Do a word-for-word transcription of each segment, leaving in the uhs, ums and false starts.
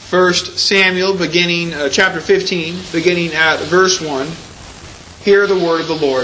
First Samuel, beginning uh, chapter fifteen, beginning at verse one. Hear the word of the Lord.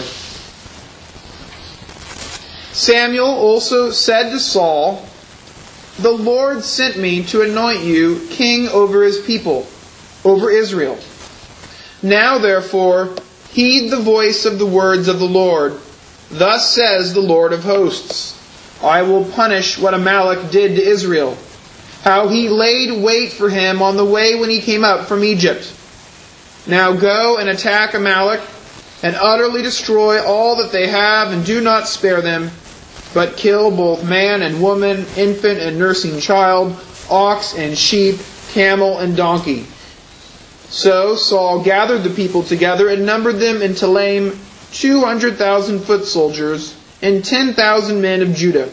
Samuel also said to Saul, "The Lord sent me to anoint you king over his people, over Israel. Now therefore, heed the voice of the words of the Lord. Thus says the Lord of hosts, I will punish what Amalek did to Israel, how he laid wait for him on the way when he came up from Egypt. Now go and attack Amalek, and utterly destroy all that they have, and do not spare them, but kill both man and woman, infant and nursing child, ox and sheep, camel and donkey." So Saul gathered the people together and numbered them in Telaim two hundred thousand foot soldiers and ten thousand men of Judah.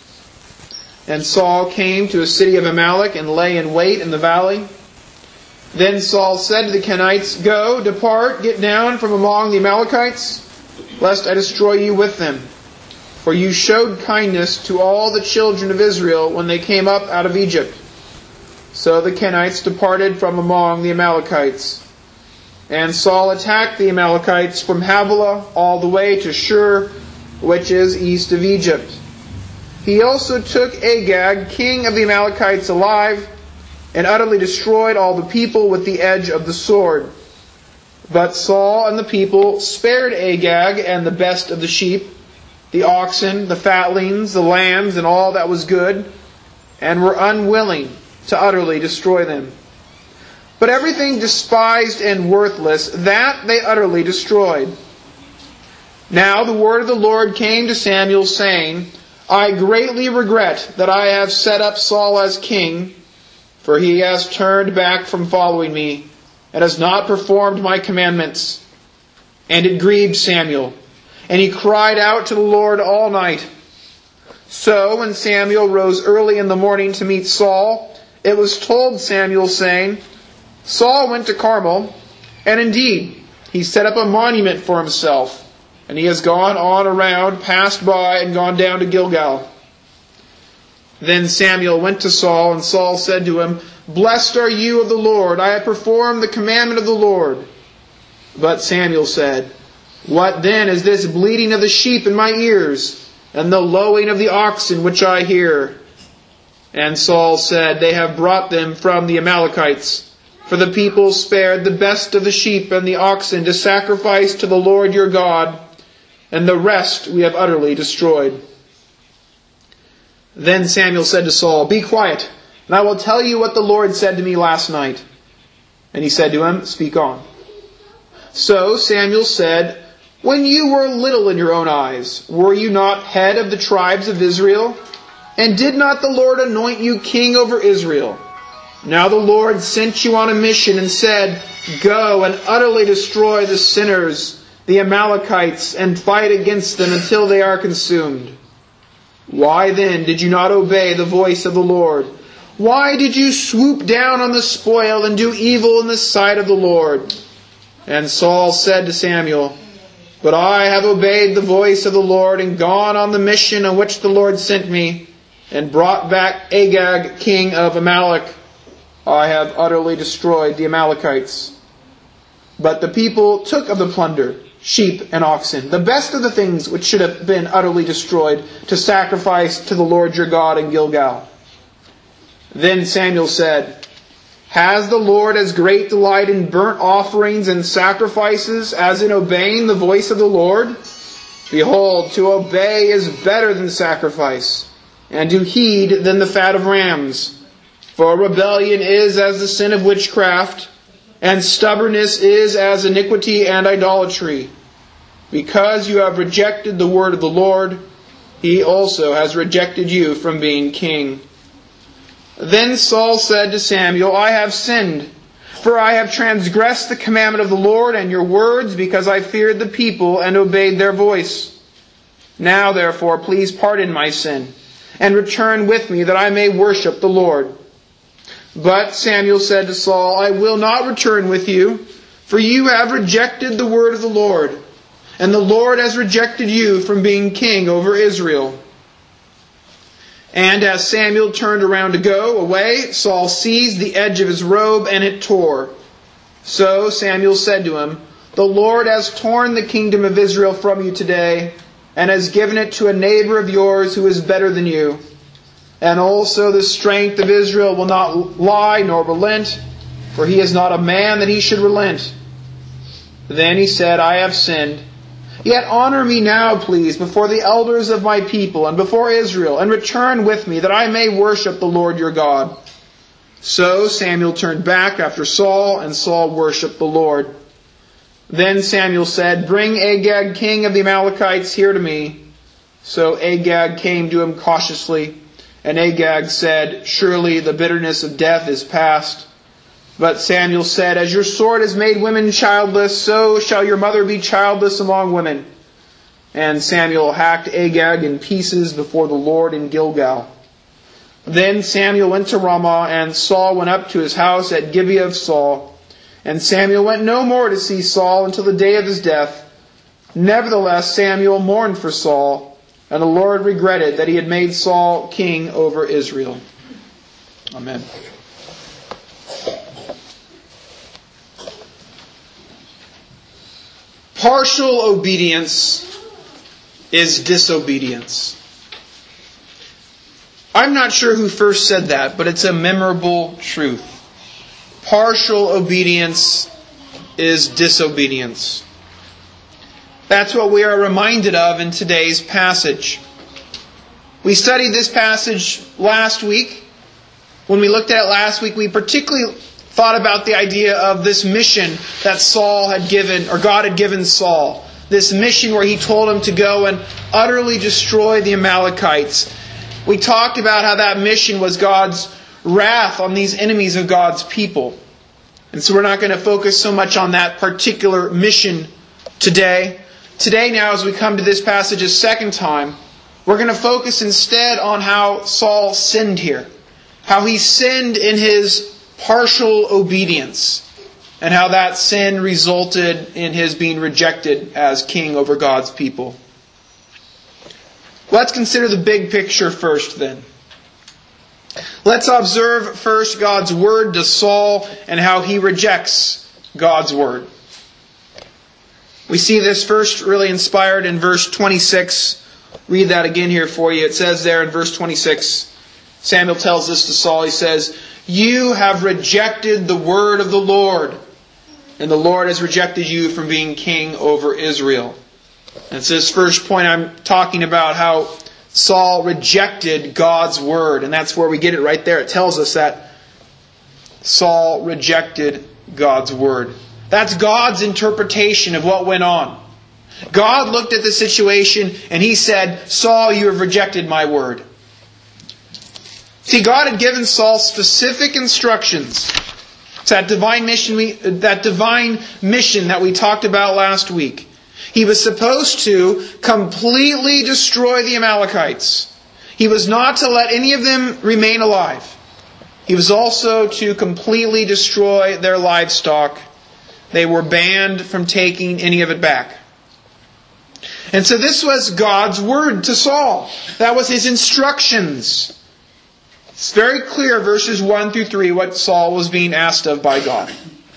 And Saul came to a city of Amalek and lay in wait in the valley. Then Saul said to the Kenites, "Go, depart, get down from among the Amalekites, lest I destroy you with them. For you showed kindness to all the children of Israel when they came up out of Egypt." So the Kenites departed from among the Amalekites. And Saul attacked the Amalekites from Havilah all the way to Shur, which is east of Egypt. He also took Agag, king of the Amalekites, alive, and utterly destroyed all the people with the edge of the sword. But Saul and the people spared Agag and the best of the sheep, the oxen, the fatlings, the lambs, and all that was good, and were unwilling to utterly destroy them. But everything despised and worthless, that they utterly destroyed. Now the word of the Lord came to Samuel, saying, "I greatly regret that I have set up Saul as king, for he has turned back from following me, and has not performed my commandments." And it grieved Samuel, and he cried out to the Lord all night. So when Samuel rose early in the morning to meet Saul, it was told Samuel, saying, "Saul went to Carmel, and indeed he set up a monument for himself, and he has gone on around, passed by, and gone down to Gilgal." Then Samuel went to Saul, and Saul said to him, "Blessed are you of the Lord, I have performed the commandment of the Lord." But Samuel said, "What then is this bleating of the sheep in my ears, and the lowing of the oxen which I hear?" And Saul said, "They have brought them from the Amalekites, for the people spared the best of the sheep and the oxen to sacrifice to the Lord your God, and the rest we have utterly destroyed." Then Samuel said to Saul, "Be quiet, and I will tell you what the Lord said to me last night." And he said to him, "Speak on." So Samuel said, "When you were little in your own eyes, were you not head of the tribes of Israel? And did not the Lord anoint you king over Israel? Now the Lord sent you on a mission and said, 'Go and utterly destroy the sinners, the Amalekites, and fight against them until they are consumed.' Why then did you not obey the voice of the Lord? Why did you swoop down on the spoil and do evil in the sight of the Lord?" And Saul said to Samuel, "But I have obeyed the voice of the Lord and gone on the mission on which the Lord sent me, and brought back Agag, king of Amalek. I have utterly destroyed the Amalekites." But the people took of the plunder, sheep and oxen, the best of the things which should have been utterly destroyed, to sacrifice to the Lord your God in Gilgal. Then Samuel said, "Has the Lord as great delight in burnt offerings and sacrifices as in obeying the voice of the Lord? Behold, to obey is better than sacrifice, and to heed than the fat of rams. For rebellion is as the sin of witchcraft, and stubbornness is as iniquity and idolatry. Because you have rejected the word of the Lord, he also has rejected you from being king." Then Saul said to Samuel, "I have sinned, for I have transgressed the commandment of the Lord and your words, because I feared the people and obeyed their voice. Now therefore, please pardon my sin, and return with me, that I may worship the Lord." But Samuel said to Saul, "I will not return with you, for you have rejected the word of the Lord, and the Lord has rejected you from being king over Israel." And as Samuel turned around to go away, Saul seized the edge of his robe, and it tore. So Samuel said to him, "The Lord has torn the kingdom of Israel from you today, and has given it to a neighbor of yours who is better than you. And also the strength of Israel will not lie nor relent, for he is not a man that he should relent." Then he said, "I have sinned. Yet honor me now, please, before the elders of my people and before Israel, and return with me, that I may worship the Lord your God." So Samuel turned back after Saul, and Saul worshipped the Lord. Then Samuel said, "Bring Agag, king of the Amalekites, here to me." So Agag came to him cautiously, and Agag said, "Surely the bitterness of death is past." But Samuel said, "As your sword has made women childless, so shall your mother be childless among women." And Samuel hacked Agag in pieces before the Lord in Gilgal. Then Samuel went to Ramah, and Saul went up to his house at Gibeah of Saul. And Samuel went no more to see Saul until the day of his death. Nevertheless, Samuel mourned for Saul, and the Lord regretted that he had made Saul king over Israel. Amen. Partial obedience is disobedience. I'm not sure who first said that, but it's a memorable truth. Partial obedience is disobedience. That's what we are reminded of in today's passage. We studied this passage last week. When we looked at it last week, we particularly thought about the idea of this mission that Saul had given, or God had given Saul. This mission where he told him to go and utterly destroy the Amalekites. We talked about how that mission was God's wrath on these enemies of God's people. And so we're not going to focus so much on that particular mission today. Today now, as we come to this passage a second time, we're going to focus instead on how Saul sinned here. How he sinned in his partial obedience, and how that sin resulted in his being rejected as king over God's people. Let's consider the big picture first then. Let's observe first God's word to Saul and how he rejects God's word. We see this first really inspired in verse twenty-six. Read that again here for you. It says there in verse twenty-six, Samuel tells this to Saul. He says, "You have rejected the word of the Lord, and the Lord has rejected you from being king over Israel." And it's this first point I'm talking about, how Saul rejected God's word. And that's where we get it right there. It tells us that Saul rejected God's word. That's God's interpretation of what went on. God looked at the situation and He said, "Saul, you have rejected my word." See, God had given Saul specific instructions. It's that divine mission we, that divine mission that we talked about last week. He was supposed to completely destroy the Amalekites. He was not to let any of them remain alive. He was also to completely destroy their livestock. They were banned from taking any of it back. And so this was God's word to Saul. That was His instructions. It's very clear, verses one through three, what Saul was being asked of by God.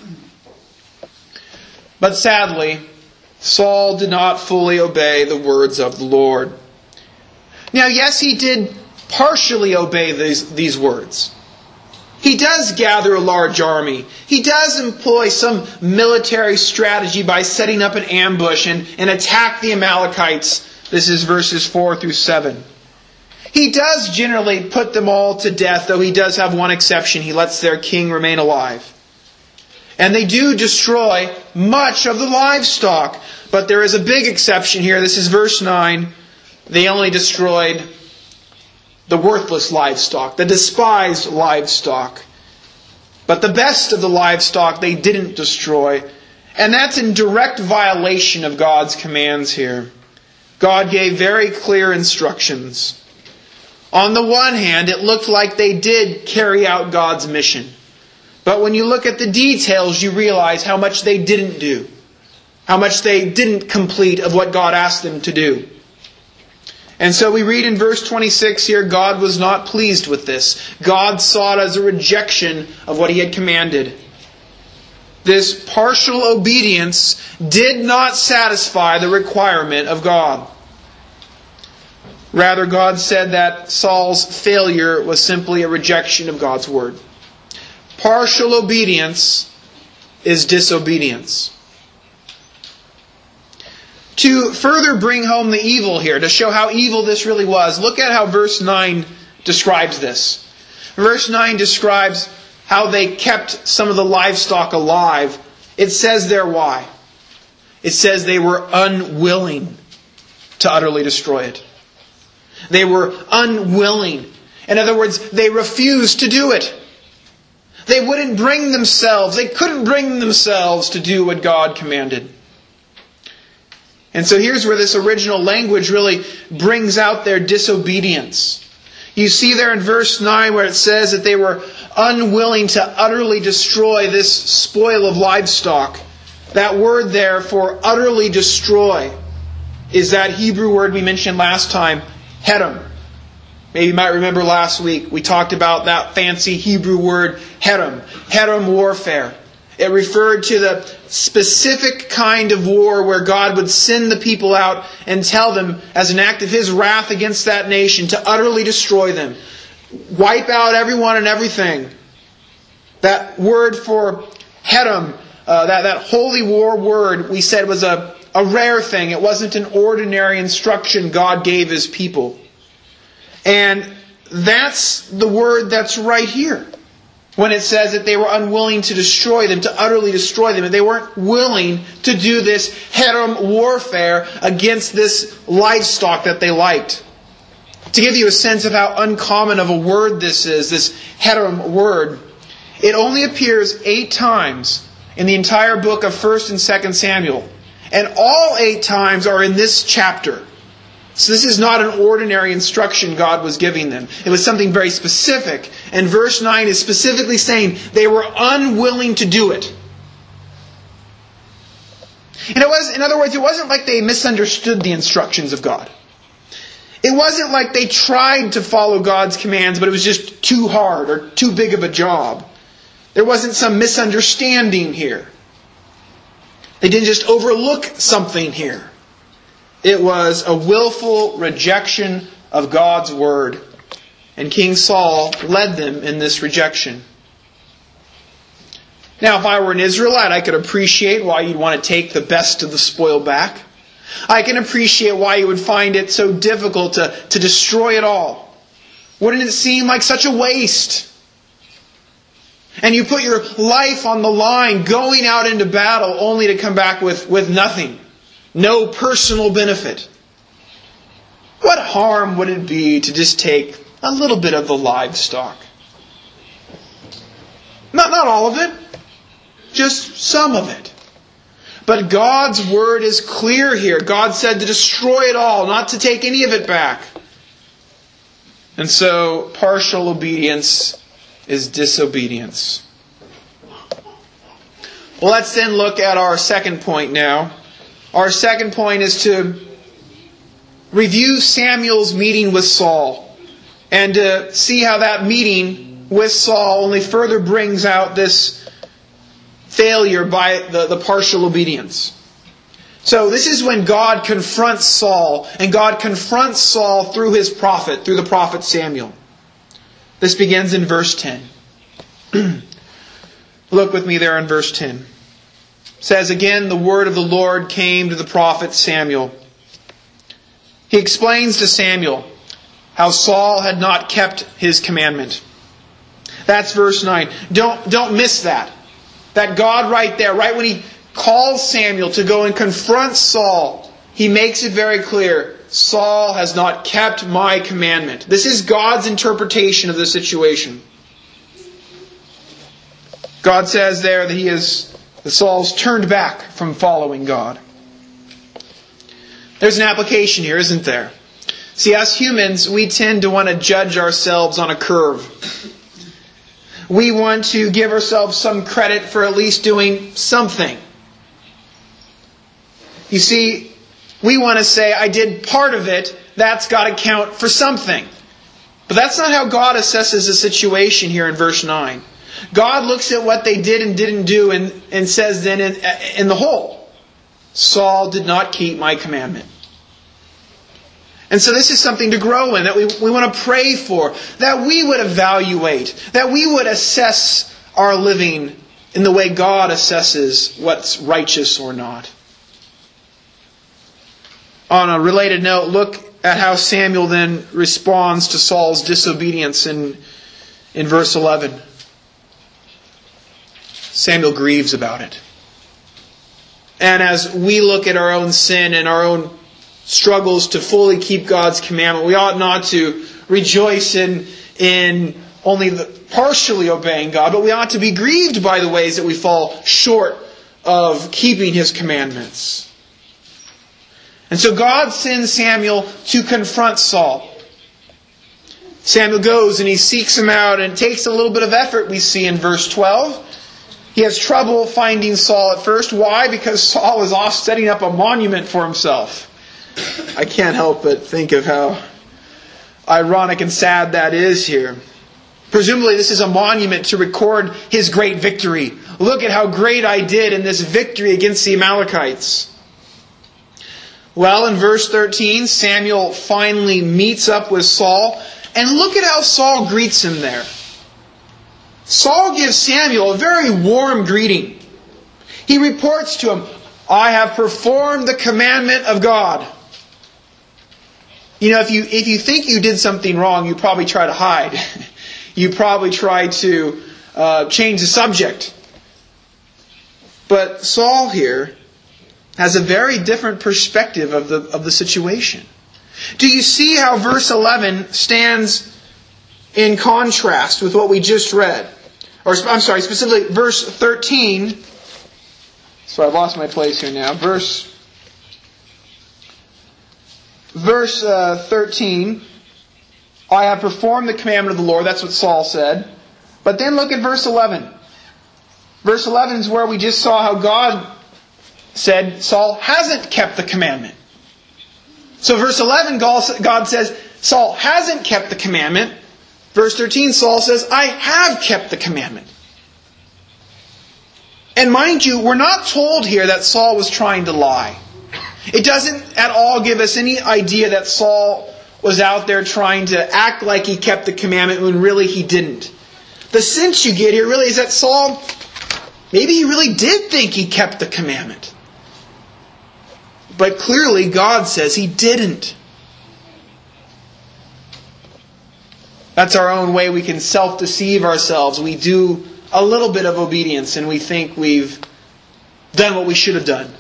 But sadly, Saul did not fully obey the words of the Lord. Now, yes, he did partially obey these, these words. He does gather a large army. He does employ some military strategy by setting up an ambush and, and attack the Amalekites. This is verses four through seven. He does generally put them all to death, though he does have one exception. He lets their king remain alive. And they do destroy much of the livestock. But there is a big exception here. This is verse nine. They only destroyed the worthless livestock, the despised livestock. But the best of the livestock they didn't destroy. And that's in direct violation of God's commands here. God gave very clear instructions. On the one hand, it looked like they did carry out God's mission. But when you look at the details, you realize how much they didn't do. How much they didn't complete of what God asked them to do. And so we read in verse twenty-six here, God was not pleased with this. God saw it as a rejection of what He had commanded. This partial obedience did not satisfy the requirement of God. Rather, God said that Saul's failure was simply a rejection of God's word. Partial obedience is disobedience. To further bring home the evil here, to show how evil this really was, look at how verse nine describes this. Verse nine describes how they kept some of the livestock alive. It says there why. It says they were unwilling to utterly destroy it. They were unwilling. In other words, they refused to do it. They wouldn't bring themselves, they couldn't bring themselves to do what God commanded. And so here's where this original language really brings out their disobedience. You see there in verse nine where it says that they were unwilling to utterly destroy this spoil of livestock. That word there for utterly destroy is that Hebrew word we mentioned last time, hedom. Maybe you might remember last week we talked about that fancy Hebrew word hedom. Hedom warfare. It referred to the specific kind of war where God would send the people out and tell them, as an act of His wrath against that nation, to utterly destroy them. Wipe out everyone and everything. That word for hedom, uh, that, that holy war word, we said was a, a rare thing. It wasn't an ordinary instruction God gave His people. And that's the word that's right here. When it says that they were unwilling to destroy them, to utterly destroy them. And they weren't willing to do this hedom warfare against this livestock that they liked. To give you a sense of how uncommon of a word this is, this hedom word, it only appears eight times in the entire book of First and Second Samuel. And all eight times are in this chapter. So this is not an ordinary instruction God was giving them. It was something very specific. And verse nine is specifically saying they were unwilling to do it. And it was, in other words, it wasn't like they misunderstood the instructions of God. It wasn't like they tried to follow God's commands, but it was just too hard or too big of a job. There wasn't some misunderstanding here. They didn't just overlook something here. It was a willful rejection of God's word. And King Saul led them in this rejection. Now, if I were an Israelite, I could appreciate why you'd want to take the best of the spoil back. I can appreciate why you would find it so difficult to, to destroy it all. Wouldn't it seem like such a waste? And you put your life on the line going out into battle only to come back with, with nothing. No personal benefit. What harm would it be to just take a little bit of the livestock? Not, not all of it. Just some of it. But God's word is clear here. God said to destroy it all, not to take any of it back. And so, partial obedience is disobedience. Well, let's then look at our second point now. Our second point is to review Samuel's meeting with Saul and to see how that meeting with Saul only further brings out this failure by the, the partial obedience. So this is when God confronts Saul, and God confronts Saul through his prophet, through the prophet Samuel. This begins in verse ten. Look with me there in verse ten. It says, again, the word of the Lord came to the prophet Samuel. He explains to Samuel how Saul had not kept his commandment. That's verse nine. Don't, don't miss that. That God right there, right when He calls Samuel to go and confront Saul, He makes it very clear, Saul has not kept my commandment. This is God's interpretation of the situation. God says there that he is, that Saul's turned back from following God. There's an application here, isn't there? See, as humans, we tend to want to judge ourselves on a curve. We want to give ourselves some credit for at least doing something. You see, we want to say, I did part of it, that's got to count for something. But that's not how God assesses the situation here in verse nine. God looks at what they did and didn't do and, and says then in, in the whole, Saul did not keep my commandment. And so this is something to grow in, that we, we want to pray for, that we would evaluate, that we would assess our living in the way God assesses what's righteous or not. On a related note, look at how Samuel then responds to Saul's disobedience in, in verse eleven. Samuel grieves about it. And as we look at our own sin and our own struggles to fully keep God's commandment, we ought not to rejoice in, in only the, partially obeying God, but we ought to be grieved by the ways that we fall short of keeping His commandments. And so God sends Samuel to confront Saul. Samuel goes and he seeks him out, and it takes a little bit of effort, we see in verse twelve. He has trouble finding Saul at first. Why? Because Saul is off setting up a monument for himself. I can't help but think of how ironic and sad that is here. Presumably this is a monument to record his great victory. Look at how great I did in this victory against the Amalekites. Well, in verse thirteen, Samuel finally meets up with Saul. And look at how Saul greets him there. Saul gives Samuel a very warm greeting. He reports to him, I have performed the commandment of God. You know, if you if you think you did something wrong, you probably try to hide. You probably try to uh, change the subject. But Saul here has a very different perspective of the of the situation. Do you see how verse eleven stands in contrast with what we just read? Or I'm sorry, specifically verse thirteen. So I've lost my place here now. Verse verse uh, thirteen. I have performed the commandment of the Lord. That's what Saul said. But then look at verse eleven. Verse eleven is where we just saw how God said Saul hasn't kept the commandment. So verse eleven, God says Saul hasn't kept the commandment. Verse thirteen, Saul says, I have kept the commandment. And mind you, we're not told here that Saul was trying to lie. It doesn't at all give us any idea that Saul was out there trying to act like he kept the commandment when really he didn't. The sense you get here really is that Saul, maybe he really did think he kept the commandment. But clearly God says he didn't. That's our own way we can self-deceive ourselves. We do a little bit of obedience and we think we've done what we should have done.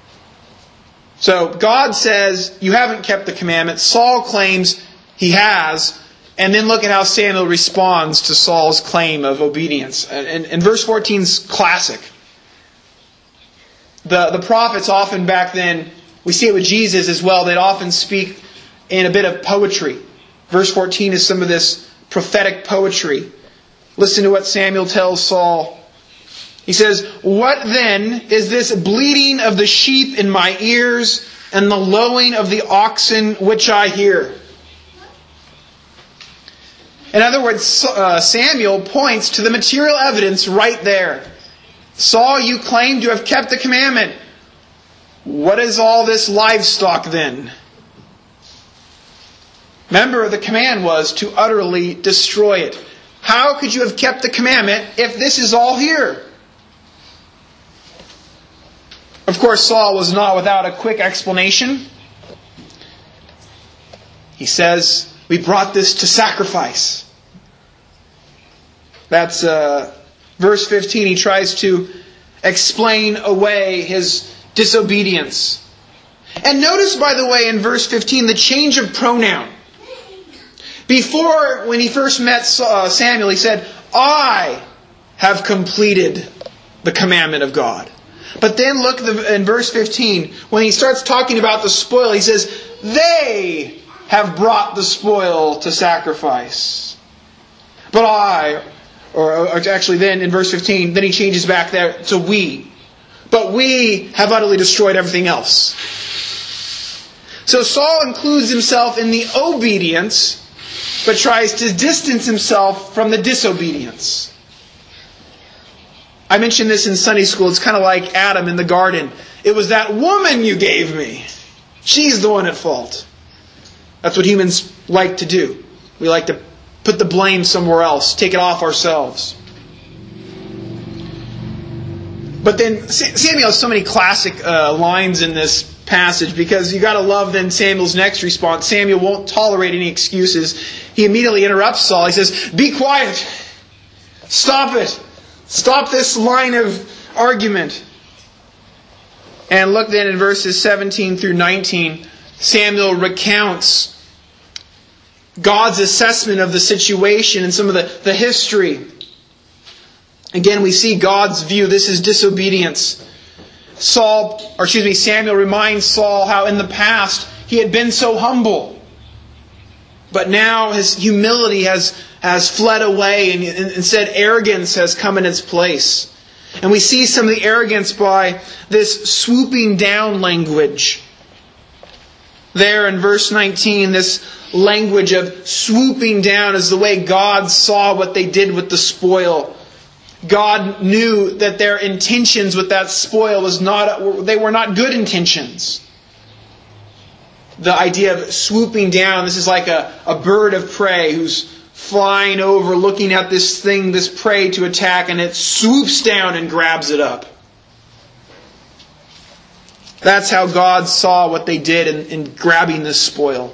So God says, you haven't kept the commandment. Saul claims he has. And then look at how Samuel responds to Saul's claim of obedience. And, and, and verse fourteen is classic. The, the prophets often back then, we see it with Jesus as well, they'd often speak in a bit of poetry. Verse fourteen is some of this prophetic poetry. Listen to what Samuel tells Saul. He says, what then is this bleating of the sheep in my ears and the lowing of the oxen which I hear? In other words, uh, Samuel points to the material evidence right there. Saul, you claim to have kept the commandment. What is all this livestock then? Remember, the command was to utterly destroy it. How could you have kept the commandment if this is all here? Of course, Saul was not without a quick explanation. He says, we brought this to sacrifice. That's uh, verse fifteen. He tries to explain away his disobedience. And notice, by the way, in verse fifteen, the change of pronoun. Before, when he first met Samuel, he said, I have completed the commandment of God. But then look in verse fifteen, when he starts talking about the spoil, he says, they have brought the spoil to sacrifice. But I, or actually then in verse fifteen, then he changes back there to we. But we have utterly destroyed everything else. So Saul includes himself in the obedience, but tries to distance himself from the disobedience. I mentioned this in Sunday school. It's kind of like Adam in the garden. It was that woman you gave me. She's the one at fault. That's what humans like to do. We like to put the blame somewhere else, take it off ourselves. But then Samuel has so many classic uh, lines in this passage, because you got to love then Samuel's next response. Samuel won't tolerate any excuses. He immediately interrupts Saul. He says, "Be quiet. Stop it. Stop this line of argument." And look then in verses seventeen through nineteen. Samuel recounts God's assessment of the situation and some of the, the history. Again, we see God's view. This is disobedience. Saul, or excuse me, Samuel reminds Saul how in the past he had been so humble. But now his humility has, has fled away, and instead arrogance has come in its place. And we see some of the arrogance by this swooping down language. There in verse nineteen, this language of swooping down is the way God saw what they did with the spoil. God knew that their intentions with that spoil was not, they were not good intentions. The idea of swooping down, this is like a, a bird of prey who's flying over, looking at this thing, this prey to attack, and it swoops down and grabs it up. That's how God saw what they did in, in grabbing this spoil.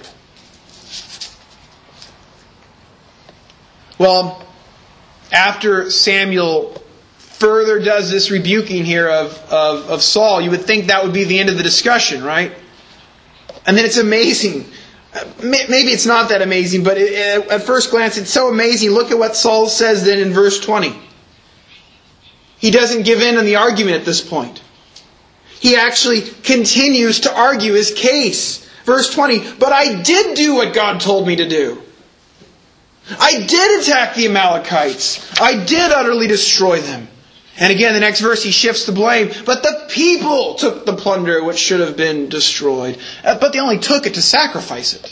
Well, after Samuel further does this rebuking here of, of, of Saul, you would think that would be the end of the discussion, right? And then it's amazing. Maybe it's not that amazing, but it, at first glance it's so amazing. Look at what Saul says then in verse twenty. He doesn't give in on the argument at this point. He actually continues to argue his case. Verse twenty, "But I did do what God told me to do. I did attack the Amalekites. I did utterly destroy them." And again, the next verse, he shifts the blame. "But the people took the plunder which should have been destroyed. But they only took it to sacrifice it."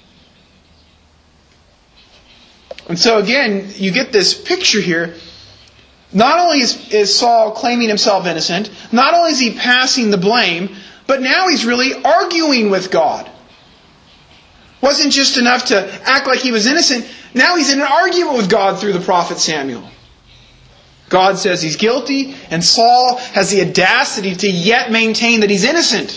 And so again, you get this picture here. Not only is, is Saul claiming himself innocent, not only is he passing the blame, but now he's really arguing with God. Wasn't just enough to act like he was innocent. Now he's in an argument with God through the prophet Samuel. God says he's guilty, and Saul has the audacity to yet maintain that he's innocent.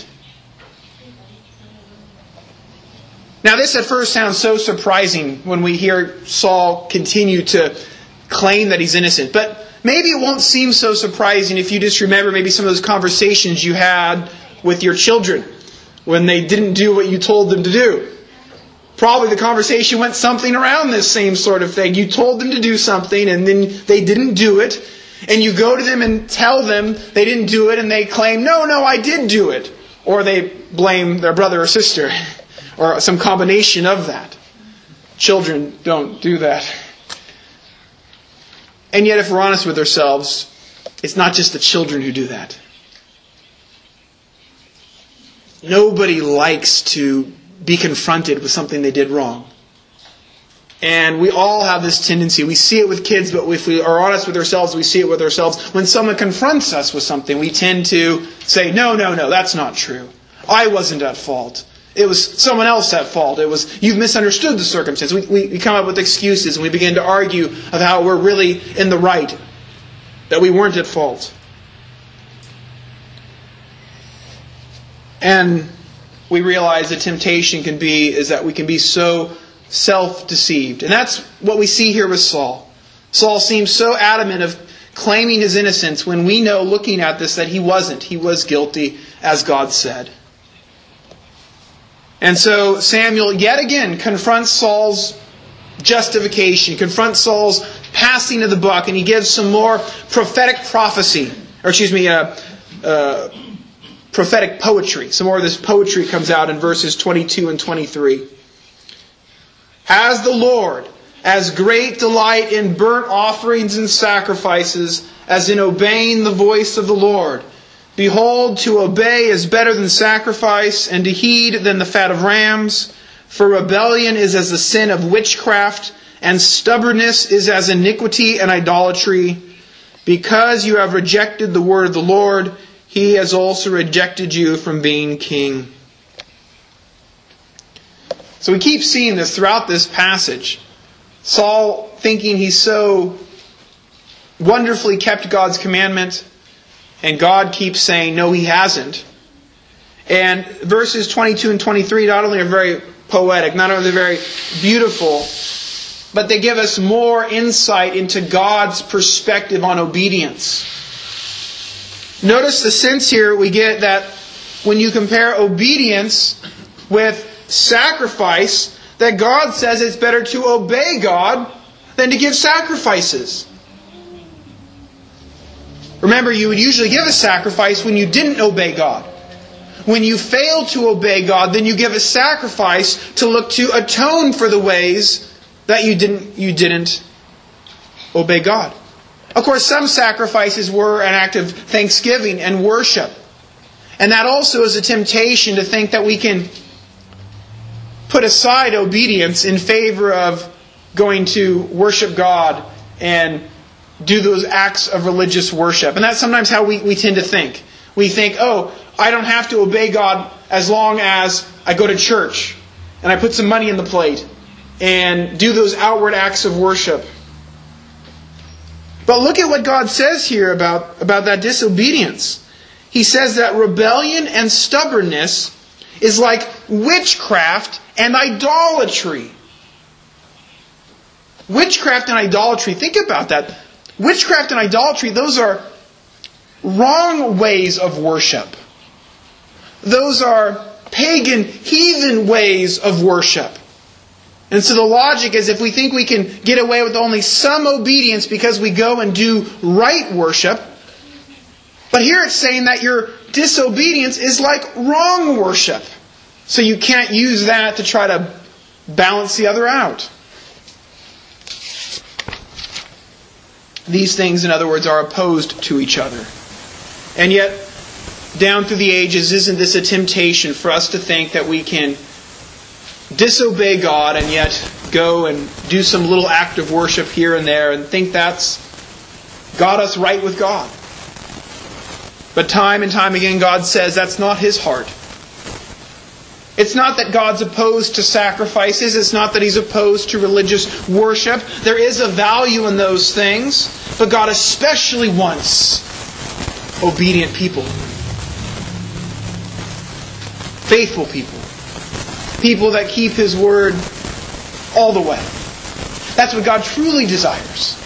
Now this at first sounds so surprising when we hear Saul continue to claim that he's innocent. But maybe it won't seem so surprising if you just remember maybe some of those conversations you had with your children when they didn't do what you told them to do. Probably the conversation went something around this same sort of thing. You told them to do something and then they didn't do it. And you go to them and tell them they didn't do it and they claim, "No, no, I did do it." Or they blame their brother or sister. Or some combination of that. Children don't do that. And yet if we're honest with ourselves, it's not just the children who do that. Nobody likes to be confronted with something they did wrong. And we all have this tendency. We see it with kids, but if we are honest with ourselves, we see it with ourselves. When someone confronts us with something, we tend to say, "No, no, no, that's not true. I wasn't at fault. It was someone else at fault. It was, you've misunderstood the circumstance." We, we, we come up with excuses and we begin to argue of how we're really in the right, that we weren't at fault. And we realize the temptation can be is that we can be so self-deceived. And that's what we see here with Saul. Saul seems so adamant of claiming his innocence when we know, looking at this, that he wasn't. He was guilty, as God said. And so Samuel yet again confronts Saul's justification, confronts Saul's passing of the buck, and he gives some more prophetic prophecy, or excuse me, uh, uh, prophetic poetry. Some more of this poetry comes out in verses twenty-two and twenty-three. "Has the Lord as great delight in burnt offerings and sacrifices as in obeying the voice of the Lord? Behold, to obey is better than sacrifice, and to heed than the fat of rams. For rebellion is as the sin of witchcraft, and stubbornness is as iniquity and idolatry. Because you have rejected the word of the Lord, He has also rejected you from being king. So we keep seeing this throughout this passage. Saul thinking he's so wonderfully kept God's commandment, and God keeps saying, no, He hasn't. And verses twenty-two and twenty-three not only are very poetic, not only are they very beautiful, but they give us more insight into God's perspective on obedience. Notice the sense here we get that when you compare obedience with sacrifice, that God says it's better to obey God than to give sacrifices. Remember, you would usually give a sacrifice when you didn't obey God. When you fail to obey God, then you give a sacrifice to look to atone for the ways that you didn't you didn't obey God. Of course, some sacrifices were an act of thanksgiving and worship. And that also is a temptation to think that we can put aside obedience in favor of going to worship God and do those acts of religious worship. And that's sometimes how we, we tend to think. We think, oh, I don't have to obey God as long as I go to church and I put some money in the plate and do those outward acts of worship. But look at what God says here about, about that disobedience. He says that rebellion and stubbornness is like witchcraft and idolatry. Witchcraft and idolatry, think about that. Witchcraft and idolatry, those are wrong ways of worship. Those are pagan, heathen ways of worship. And so the logic is if we think we can get away with only some obedience because we go and do right worship, but here it's saying that your disobedience is like wrong worship. So you can't use that to try to balance the other out. These things, in other words, are opposed to each other. And yet, down through the ages, isn't this a temptation for us to think that we can disobey God and yet go and do some little act of worship here and there and think that's got us right with God? But time and time again, God says that's not His heart. It's not that God's opposed to sacrifices. It's not that He's opposed to religious worship. There is a value in those things. But God especially wants obedient people. Faithful people. People that keep His word all the way. That's what God truly desires.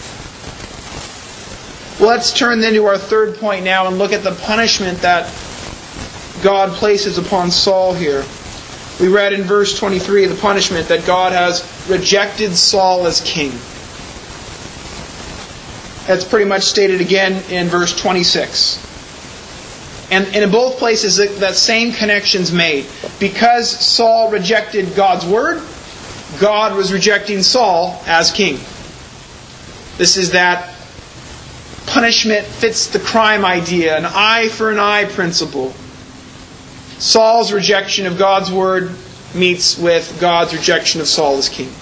Well, let's turn then to our third point now and look at the punishment that God places upon Saul here. We read in verse twenty-three the punishment that God has rejected Saul as king. That's pretty much stated again in verse twenty-six. And, and in both places that, that same connection's made. Because Saul rejected God's word, God was rejecting Saul as king. This is that punishment fits the crime idea, an eye for an eye principle. Saul's rejection of God's word meets with God's rejection of Saul as king.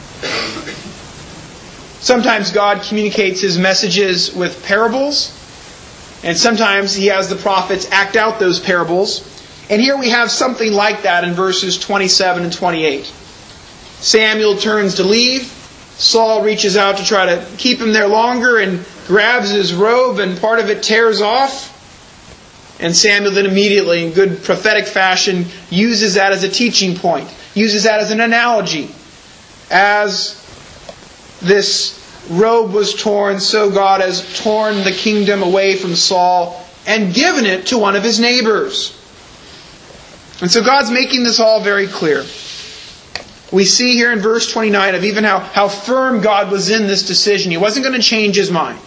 Sometimes God communicates His messages with parables, and sometimes He has the prophets act out those parables. And here we have something like that in verses twenty-seven and twenty-eight. Samuel turns to leave. Saul reaches out to try to keep him there longer and grabs his robe, and part of it tears off. And Samuel then immediately, in good prophetic fashion, uses that as a teaching point. Uses that as an analogy. As this robe was torn, so God has torn the kingdom away from Saul and given it to one of his neighbors. And so God's making this all very clear. We see here in verse twenty-nine of even how, how firm God was in this decision. He wasn't going to change His mind.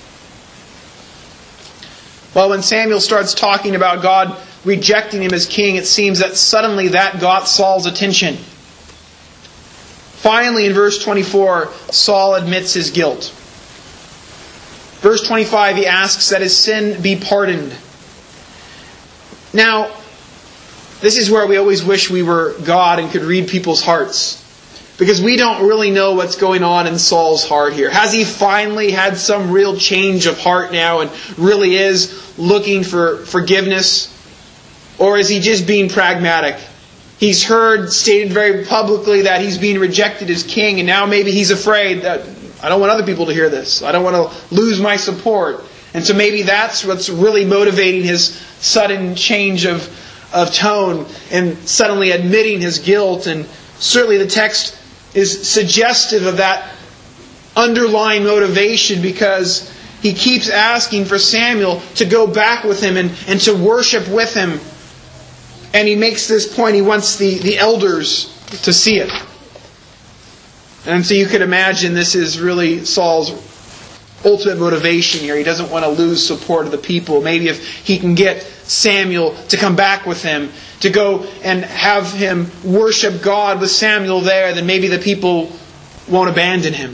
Well, when Samuel starts talking about God rejecting him as king, it seems that suddenly that got Saul's attention. Finally, in verse twenty-four, Saul admits his guilt. Verse twenty-five, he asks that his sin be pardoned. Now, this is where we always wish we were God and could read people's hearts. Because we don't really know what's going on in Saul's heart here. Has he finally had some real change of heart now and really is looking for forgiveness? Or is he just being pragmatic? He's heard stated very publicly that he's being rejected as king, and now maybe he's afraid that I don't want other people to hear this. I don't want to lose my support. And so maybe that's what's really motivating his sudden change of, of tone and suddenly admitting his guilt. And certainly the text is suggestive of that underlying motivation, because he keeps asking for Samuel to go back with him and, and to worship with him. And he makes this point, he wants the, the elders to see it. And so you could imagine this is really Saul's ultimate motivation here. He doesn't want to lose support of the people. Maybe if he can get Samuel to come back with him, to go and have him worship God with Samuel there, then maybe the people won't abandon him.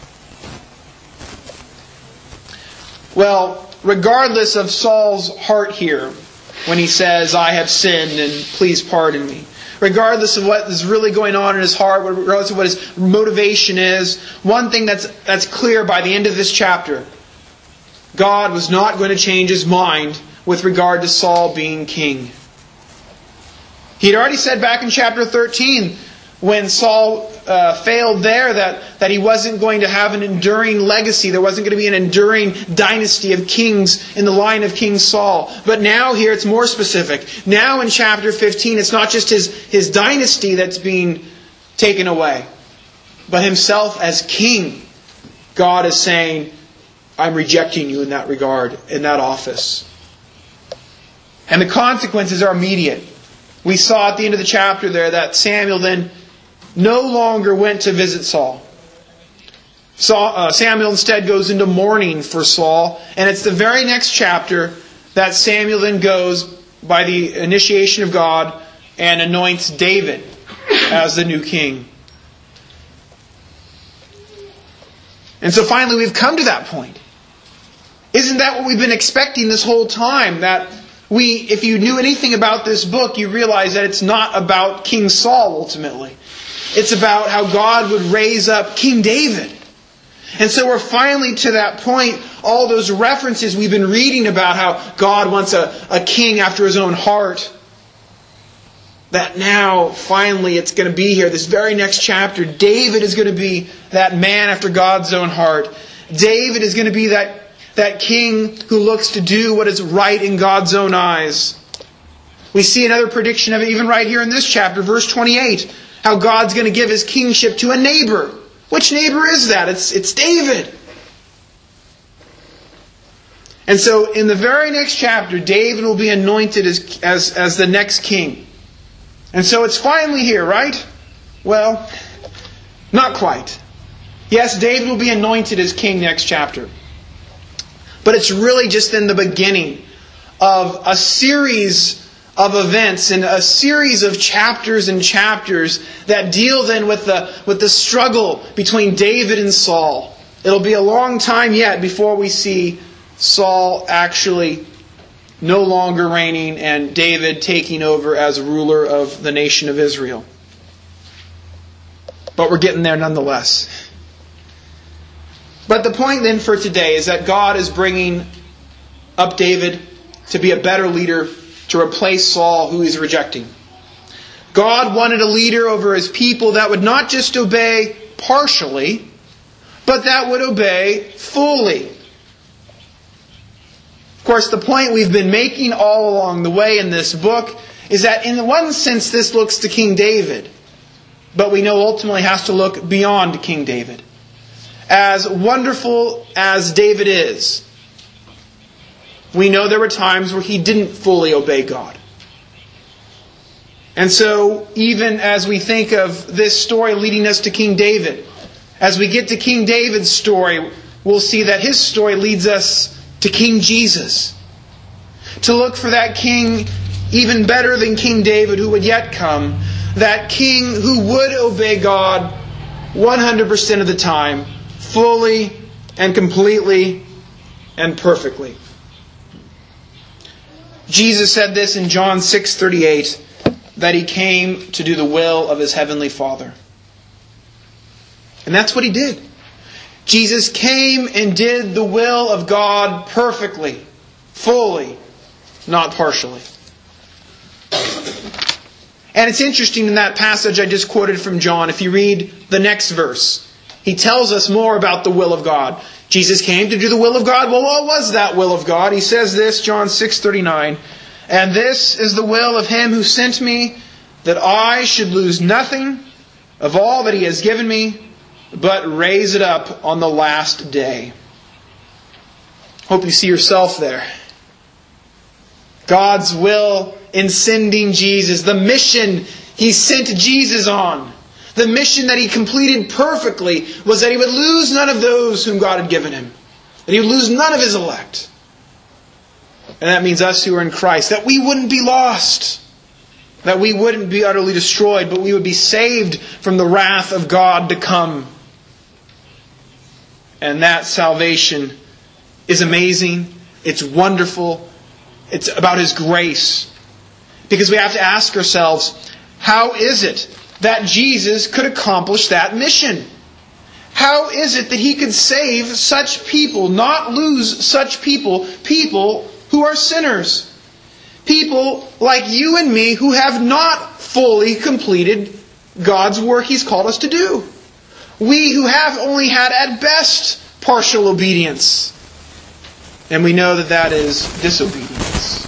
Well, regardless of Saul's heart here, when he says, I have sinned and please pardon me, regardless of what is really going on in his heart, regardless of what his motivation is, one thing that's, that's clear by the end of this chapter, God was not going to change his mind with regard to Saul being king. He had already said back in chapter thirteen, when Saul uh, failed there, that, that he wasn't going to have an enduring legacy. There wasn't going to be an enduring dynasty of kings in the line of King Saul. But now here it's more specific. Now in chapter fifteen, it's not just his, his dynasty that's being taken away, but himself as king. God is saying, I'm rejecting you in that regard, in that office. And the consequences are immediate. We saw at the end of the chapter there that Samuel then no longer went to visit Saul. Saul uh, Samuel instead goes into mourning for Saul. And it's the very next chapter that Samuel then goes by the initiation of God and anoints David as the new king. And so finally we've come to that point. Isn't that what we've been expecting this whole time? That we, if you knew anything about this book, you realize that it's not about King Saul ultimately. It's about how God would raise up King David. And so we're finally to that point. All those references we've been reading about how God wants a, a king after his own heart. That now, finally, it's going to be here. This very next chapter, David is going to be that man after God's own heart. David is going to be that That king who looks to do what is right in God's own eyes. We see another prediction of it even right here in this chapter, verse twenty-eight. How God's going to give his kingship to a neighbor. Which neighbor is that? It's, it's David. And so in the very next chapter, David will be anointed as, as, as the next king. And so it's finally here, right? Well, not quite. Yes, David will be anointed as king next chapter. But it's really just in the beginning of a series of events and a series of chapters and chapters that deal then with the, with the struggle between David and Saul. It'll be a long time yet before we see Saul actually no longer reigning and David taking over as ruler of the nation of Israel. But we're getting there nonetheless. But the point then for today is that God is bringing up David to be a better leader to replace Saul, who he's rejecting. God wanted a leader over his people that would not just obey partially, but that would obey fully. Of course, the point we've been making all along the way in this book is that in one sense this looks to King David, but we know ultimately has to look beyond King David. As wonderful as David is, we know there were times where he didn't fully obey God. And so, even as we think of this story leading us to King David, as we get to King David's story, we'll see that his story leads us to King Jesus. To look for that king even better than King David who would yet come. That king who would obey God one hundred percent of the time, fully and completely and perfectly. Jesus said this in John six thirty-eight, that He came to do the will of His heavenly Father. And that's what He did. Jesus came and did the will of God perfectly, fully, not partially. And it's interesting in that passage I just quoted from John, if you read the next verse, he tells us more about the will of God. Jesus came to do the will of God. Well, what was that will of God? He says this, John six thirty-nine, "And this is the will of Him who sent me, that I should lose nothing of all that He has given me, but raise it up on the last day." Hope you see yourself there. God's will in sending Jesus, the mission He sent Jesus on, the mission that He completed perfectly, was that He would lose none of those whom God had given Him. That He would lose none of His elect. And that means us who are in Christ. That we wouldn't be lost. That we wouldn't be utterly destroyed, but we would be saved from the wrath of God to come. And that salvation is amazing. It's wonderful. It's about His grace. Because we have to ask ourselves, how is it that Jesus could accomplish that mission? How is it that He could save such people, not lose such people, people who are sinners? People like you and me who have not fully completed God's work He's called us to do. We who have only had at best partial obedience. And we know that that is disobedience.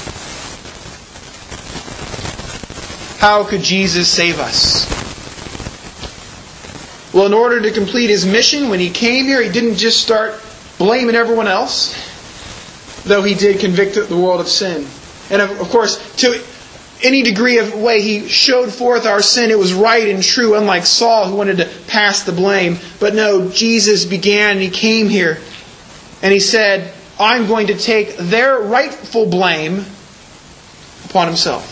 How could Jesus save us? Well, in order to complete His mission, when He came here, He didn't just start blaming everyone else, though He did convict the world of sin. And of course, to any degree of way He showed forth our sin, it was right and true, unlike Saul who wanted to pass the blame. But no, Jesus began and He came here and He said, I'm going to take their rightful blame upon Himself.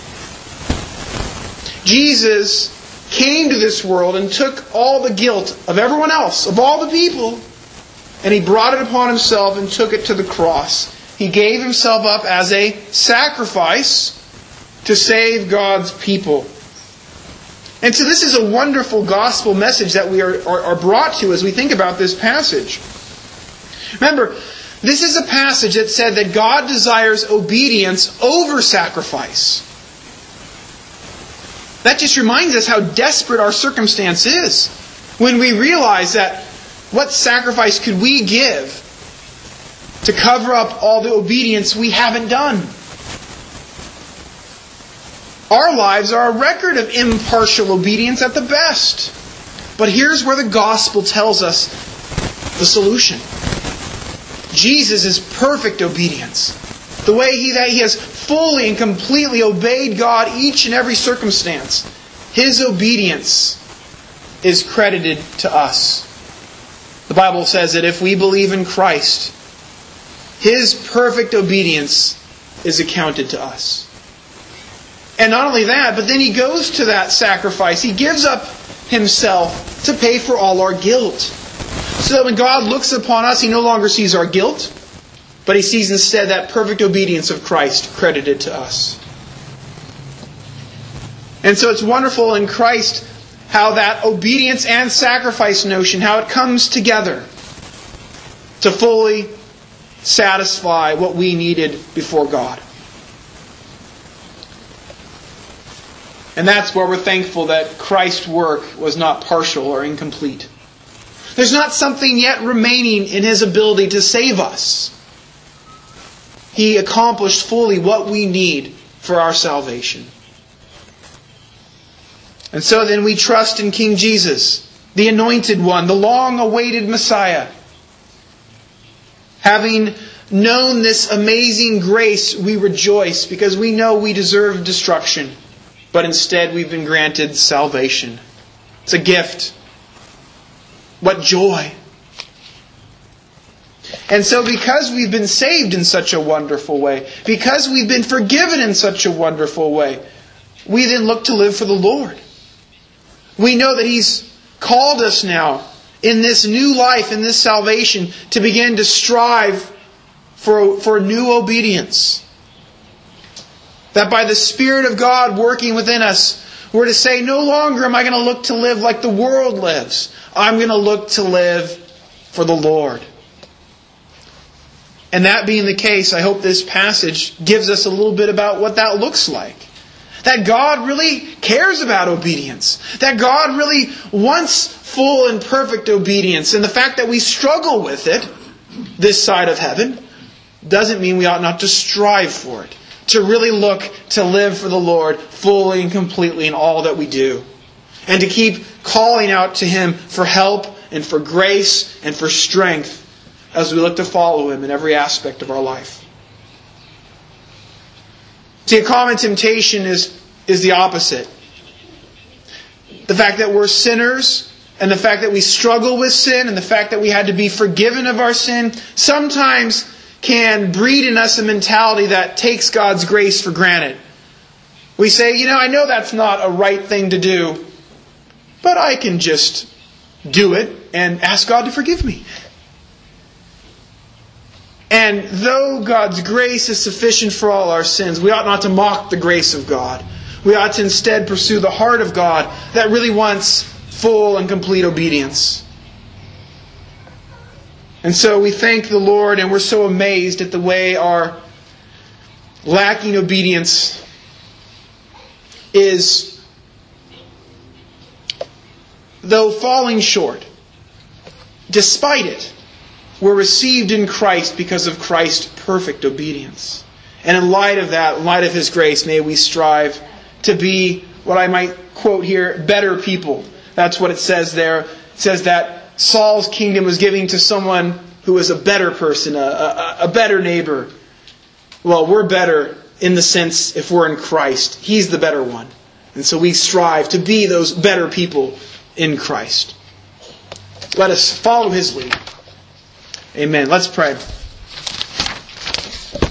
Jesus came to this world and took all the guilt of everyone else, of all the people, and He brought it upon Himself and took it to the cross. He gave Himself up as a sacrifice to save God's people. And so this is a wonderful gospel message that we are, are, are brought to as we think about this passage. Remember, this is a passage that said that God desires obedience over sacrifice. That just reminds us how desperate our circumstance is. When we realize that what sacrifice could we give to cover up all the obedience we haven't done? Our lives are a record of impartial obedience at the best. But here's where the gospel tells us the solution. Jesus is perfect obedience. The way he, that He has fully and completely obeyed God each and every circumstance. His obedience is credited to us. The Bible says that if we believe in Christ, His perfect obedience is accounted to us. And not only that, but then He goes to that sacrifice. He gives up Himself to pay for all our guilt. So that when God looks upon us, He no longer sees our guilt, but He sees instead that perfect obedience of Christ credited to us. And so it's wonderful in Christ how that obedience and sacrifice notion, how it comes together to fully satisfy what we needed before God. And that's where we're thankful that Christ's work was not partial or incomplete. There's not something yet remaining in His ability to save us. He accomplished fully what we need for our salvation. And so then we trust in King Jesus, the Anointed One, the long-awaited Messiah. Having known this amazing grace, we rejoice because we know we deserve destruction, but instead we've been granted salvation. It's a gift. What joy! And so because we've been saved in such a wonderful way, because we've been forgiven in such a wonderful way, we then look to live for the Lord. We know that He's called us now in this new life, in this salvation, to begin to strive for, for new obedience. That by the Spirit of God working within us, we're to say, no longer am I going to look to live like the world lives. I'm going to look to live for the Lord. And that being the case, I hope this passage gives us a little bit about what that looks like. That God really cares about obedience. That God really wants full and perfect obedience. And the fact that we struggle with it, this side of heaven, doesn't mean we ought not to strive for it. To really look to live for the Lord fully and completely in all that we do. And to keep calling out to Him for help and for grace and for strength as we look to follow Him in every aspect of our life. See, a common temptation is, is the opposite. The fact that we're sinners, and the fact that we struggle with sin, and the fact that we had to be forgiven of our sin, sometimes can breed in us a mentality that takes God's grace for granted. We say, you know, I know that's not a right thing to do, but I can just do it and ask God to forgive me. And though God's grace is sufficient for all our sins, we ought not to mock the grace of God. We ought to instead pursue the heart of God that really wants full and complete obedience. And so we thank the Lord, and we're so amazed at the way our lacking obedience is, though falling short, despite it, we're received in Christ because of Christ's perfect obedience. And in light of that, in light of His grace, may we strive to be what I might quote here, better people. That's what it says there. It says that Saul's kingdom was giving to someone who was a better person, a, a, a better neighbor. Well, we're better in the sense if we're in Christ. He's the better one. And so we strive to be those better people in Christ. Let us follow His lead. Amen. Let's pray.